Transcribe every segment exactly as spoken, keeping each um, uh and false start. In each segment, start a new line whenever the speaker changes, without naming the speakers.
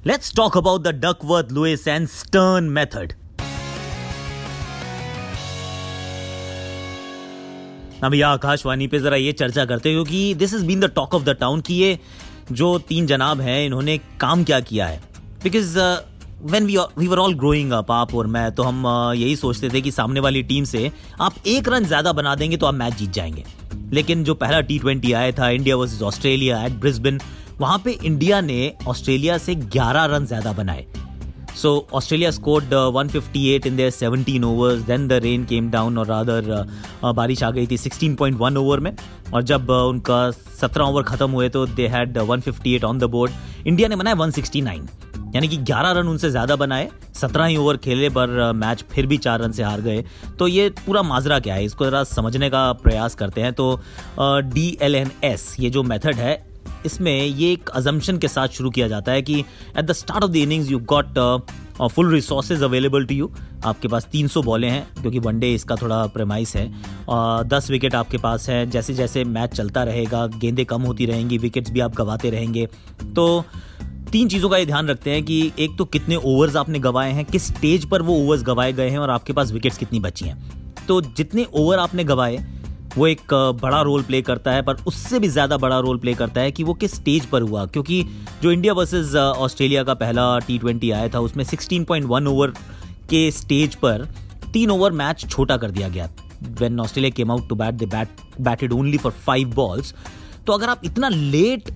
Let's talk about the Duckworth, Lewis and Stern method. अब भैया आकाशवाणी पे जरा ये चर्चा करते हैं क्योंकि this is been the talk of the town कि ये जो तीन जनाब हैं इन्होंने काम क्या किया है. Because when we we were all growing up, आप और मैं, तो हम uh, यही सोचते थे कि सामने वाली टीम से आप एक रन ज्यादा बना देंगे तो आप मैच जीत जाएंगे. लेकिन जो पहला टी ट्वेंटी आया था India versus Australia at Brisbane, वहां पे इंडिया ने ऑस्ट्रेलिया से ग्यारह रन ज्यादा बनाए. So Australia scored uh, one fifty-eight in their seventeen overs. Then the rain came down, और rather uh, uh, बारिश आ गई थी sixteen point one ओवर में. और जब uh, उनका सत्रह ओवर खत्म हुए तो they had uh, one fifty-eight on the board. India ने बनाए one sixty-nine, यानी कि ग्यारह रन उनसे ज्यादा बनाए. सत्रह ही ओवर खेले पर uh, मैच फिर भी चार रन से हार गए. तो ये पूरा माजरा क्या है, इसको जरा समझने का प्रयास करते हैं. तो डी एल एन एस ये जो मेथड है, इसमें ये एक अजम्पशन के साथ शुरू किया जाता है कि at the start of the innings you got full resources available to you. आपके पास तीन सौ बॉलें हैं क्योंकि वनडे इसका थोड़ा प्रेमाइस है. दस विकेट आपके पास हैं. जैसे जैसे मैच चलता रहेगा गेंदें कम होती रहेंगी, विकेट्स भी आप गंवाते रहेंगे. तो तीन चीज़ों का ये ध्यान रखते हैं कि एक तो कितने ओवर्स आपने गंवाए हैं, किस स्टेज पर वो ओवर्स गंवाए गए हैं और आपके पास विकेट्स कितनी बची हैं. तो जितने ओवर आपने गंवाए वो एक बड़ा रोल प्ले करता है, पर उससे भी ज़्यादा बड़ा रोल प्ले करता है कि वो किस स्टेज पर हुआ. क्योंकि जो इंडिया वर्सेस ऑस्ट्रेलिया का पहला टी ट्वेंटी आया था उसमें सिक्सटीन पॉइंट वन ओवर के स्टेज पर तीन ओवर मैच छोटा कर दिया गया. When Australia came out to bat they bat batted only for five balls. तो अगर आप इतना लेट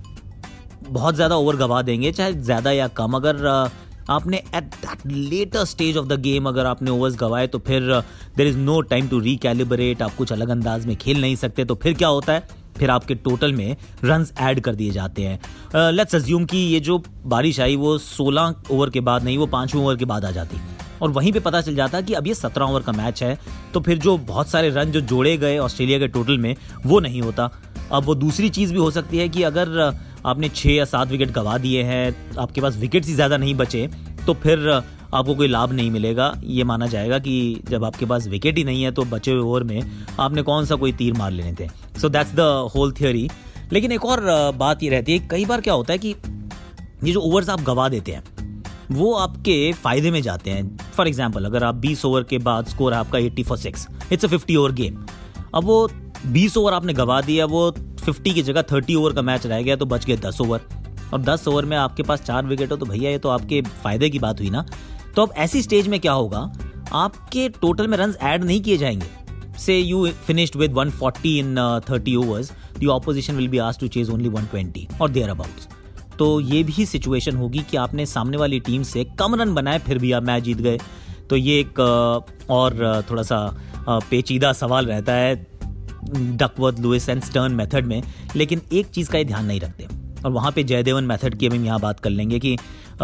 बहुत ज़्यादा ओवर गंवा देंगे, चाहे ज़्यादा या कम, अगर आपने at that later stage of the game अगर आपने ओवर्स गंवाए तो फिर there is no time to recalibrate. आप कुछ अलग अंदाज में खेल नहीं सकते. तो फिर क्या होता है, फिर आपके टोटल में रन्स ऐड कर दिए जाते हैं. लेट्स अज्यूम कि ये जो बारिश आई वो सोलह ओवर के बाद नहीं, वो पाँचवें ओवर के बाद आ जाती और वहीं पे पता चल जाता कि अब ये सत्रह ओवर का मैच है. तो फिर जो बहुत सारे रन जो जोड़े गए ऑस्ट्रेलिया के टोटल में वो नहीं होता. अब वो दूसरी चीज़ भी हो सकती है कि अगर आपने छः या सात विकेट गंवा दिए हैं, आपके पास विकेट्स ही ज़्यादा नहीं बचे, तो फिर आपको कोई लाभ नहीं मिलेगा. ये माना जाएगा कि जब आपके पास विकेट ही नहीं है तो बचे हुए ओवर में आपने कौन सा कोई तीर मार लेने थे. So that's the whole theory. लेकिन एक और बात ये रहती है, कई बार क्या होता है कि ये जो ओवर्स आप गंवा देते हैं वो आपके फ़ायदे में जाते हैं. फॉर एग्जाम्पल, अगर आप बीस ओवर के बाद स्कोर है आपका अस्सी for six, it's a fifty over game. अब वो बीस ओवर आपने गंवा दिया, वो फिफ्टी की जगह तीस ओवर का मैच रह गया तो बच गए दस ओवर. और दस ओवर में आपके पास चार विकेट हो तो भैया ये तो आपके फायदे की बात हुई ना. तो अब ऐसी स्टेज में क्या होगा, आपके टोटल में रन्स ऐड नहीं किए जाएंगे. Say you finished with one forty in thirty overs, the opposition will be asked to chase only one twenty or thereabouts. तो ये भी सिचुएशन होगी कि आपने सामने वाली टीम से कम रन बनाए फिर भी आप मैच जीत गए. तो ये एक और थोड़ा सा पेचीदा सवाल रहता है Duckworth, Lewis and Stern method में. लेकिन एक चीज़ का ये ध्यान नहीं रखते, और वहाँ पे जयदेवन मेथड की हम यहाँ बात कर लेंगे कि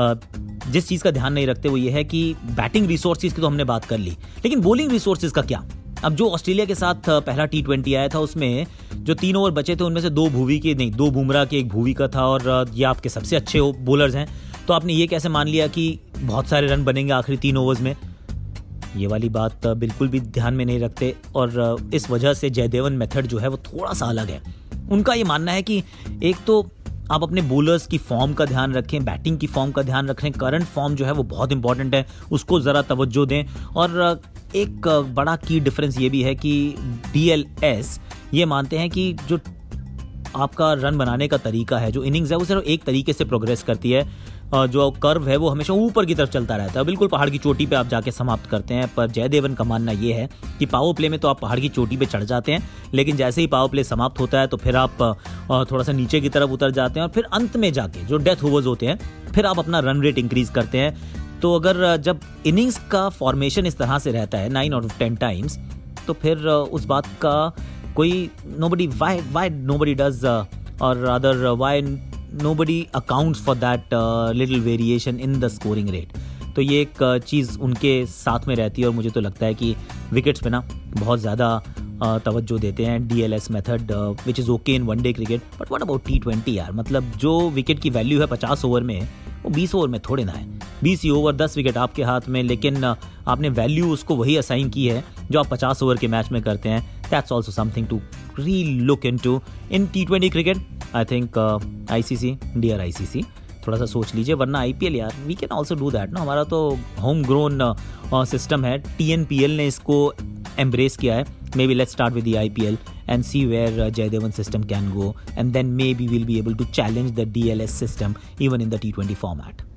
जिस चीज़ का ध्यान नहीं रखते वो ये है कि बैटिंग रिसोर्सेज की तो हमने बात कर ली, लेकिन बॉलिंग रिसोर्सेज का क्या. अब जो ऑस्ट्रेलिया के साथ पहला टी ट्वेंटी आया था उसमें जो तीन ओवर बचे थे उनमें से दो भुवी के नहीं दो बुमराह के एक भुवी का था, और ये आपके सबसे अच्छे बॉलर्स हैं. तो आपने ये कैसे मान लिया कि बहुत सारे रन बनेंगे आखिरी तीन ओवर्स में. ये वाली बात बिल्कुल भी ध्यान में नहीं रखते, और इस वजह से जयदेवन मेथड जो है वो थोड़ा सा अलग है. उनका ये मानना है कि एक तो आप अपने बॉलर्स की फॉर्म का ध्यान रखें, बैटिंग की फॉर्म का ध्यान रखें, करंट फॉर्म जो है वो बहुत इंपॉर्टेंट है, उसको ज़रा तवज्जो दें. और एक बड़ा की डिफरेंस ये भी है कि डी एल एस ये मानते हैं कि जो आपका रन बनाने का तरीका है, जो इनिंग्स है वो सिर्फ एक तरीके से प्रोग्रेस करती है. जो कर्व है वो हमेशा ऊपर की तरफ चलता रहता है, बिल्कुल पहाड़ की चोटी पे आप जाके समाप्त करते हैं. पर जयदेवन का मानना ये है कि पावर प्ले में तो आप पहाड़ की चोटी पे चढ़ जाते हैं, लेकिन जैसे ही पावर प्ले समाप्त होता है तो फिर आप थोड़ा सा नीचे की तरफ उतर जाते हैं, और फिर अंत में जाके जो डेथ ओवर्स होते हैं फिर आप अपना रन रेट इंक्रीज करते हैं. तो अगर जब इनिंग्स का फॉर्मेशन इस तरह से रहता है nine out of ten times, तो फिर उस बात का कोई nobody why why nobody does or other why nobody accounts for that uh, little variation in the scoring rate. तो ये एक uh, चीज़ उनके साथ में रहती है, और मुझे तो लगता है कि विकेट्स पे ना बहुत ज़्यादा uh, तवज्जो देते हैं D L S method, which is okay in one day cricket. But what about T twenty यार, मतलब जो विकेट की वैल्यू है पचास ओवर में वो बीस ओवर में थोड़े ना है. बीस ही ओवर दस विकेट आपके हाथ में, लेकिन uh, आपने वैल्यू उसको वही असाइन की है जो आप पचास ओवर के मैच में करते हैं. That's also something to relook into in T twenty cricket. I think uh, I C C, dear I C C, थोड़ा सा सोच लीजिए, वरना आईपीएल यार we can also do that ना, हमारा तो होम ग्रोन सिस्टम है, टीएनपीएल ने इसको एम्ब्रेस किया है. Maybe let's start with the IPL and see where uh, Jaydevan system can go, and then maybe we'll be able to challenge the D L S system even in the T twenty format.